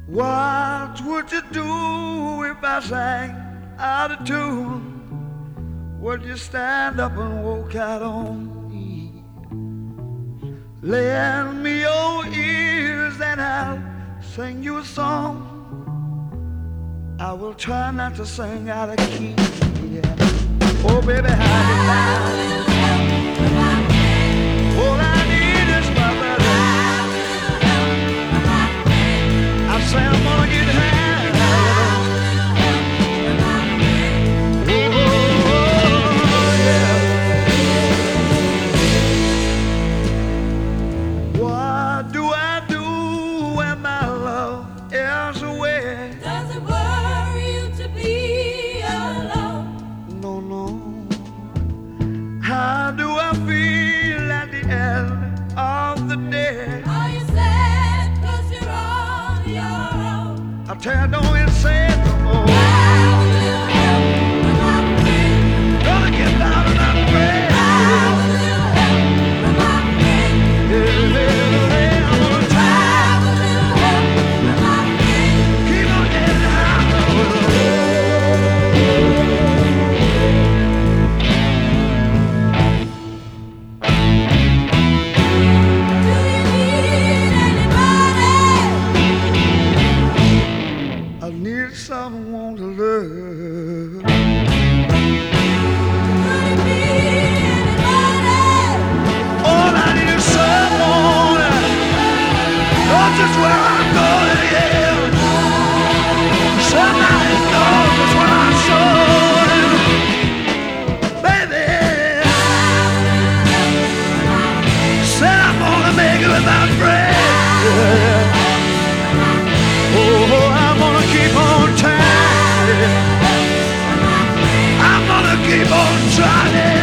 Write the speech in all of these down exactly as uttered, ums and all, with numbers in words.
What would you do if I sang out of tune? Would you stand up and walk out on me? Lend me your ears and I'll sing you a song. I will try not to sing out of key. Yeah. Oh, baby, how you like? All I need is my brother. I say I'm gonna get high. Tell don't it say it no more. Gonna get down and I'm afraid. Yeah, I'm gonna try. Keep on getting high. Someone to love. Could it be anybody? All I need is someone. Knows just where I'm going, yeah. Somebody knows just where I'm going, baby. Said I'm gonna make it with my friends. Yeah. Oh, I'm gonna keep on trying. I'm gonna keep on trying.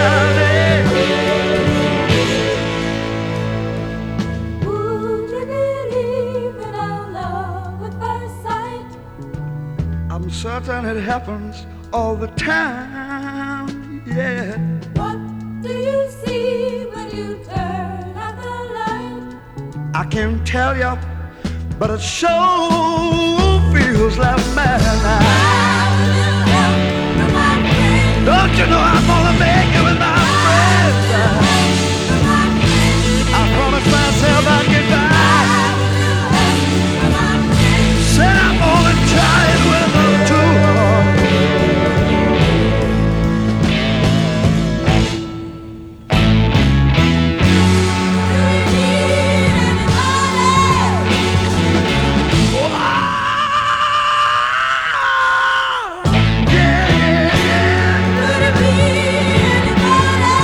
Would you believe in our love at first sight? I'm certain it happens all the time, yeah. What do you see when you turn out the light? I can't tell you, but it sure feels like madness. Don't you know I'm gonna make it with my friends? I promised myself I'd get back. Said I'm gonna try it with them too.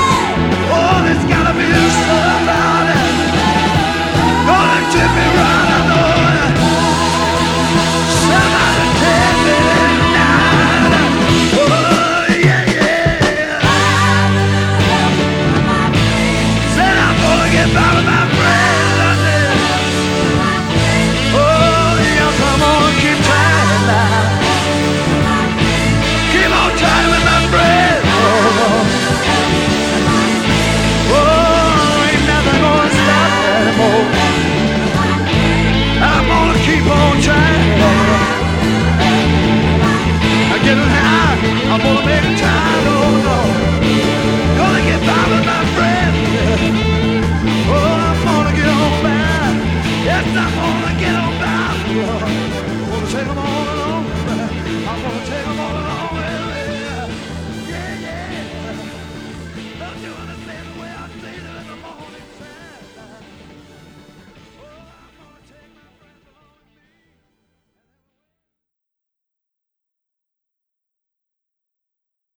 Somebody Gonna tip me right